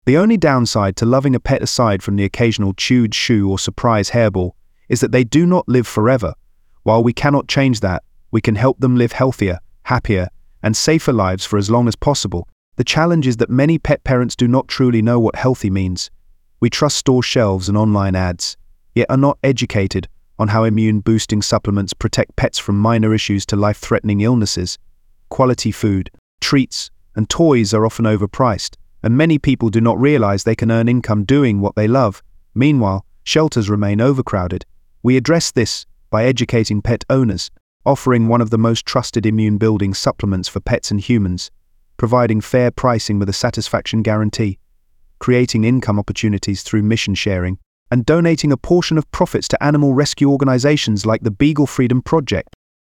The only downside to loving a pet, aside from the occasional chewed shoe or surprise hairball, is that they do not live forever. While we cannot change that, we can help them live healthier, happier, and safer lives for as long as possible. The challenge is that many pet parents do not truly know what healthy means. We trust store shelves and online ads, yet are not educated on how immune-boosting supplements protect pets from minor issues to life-threatening illnesses. Quality food, treats, and toys are often overpriced, and many people do not realize they can earn income doing what they love. Meanwhile, shelters remain overcrowded. We address this by educating pet owners, offering one of the most trusted immune-building supplements for pets and humans, providing fair pricing with a satisfaction guarantee, creating income opportunities through mission sharing, and donating a portion of profits to animal rescue organizations like the Beagle Freedom Project.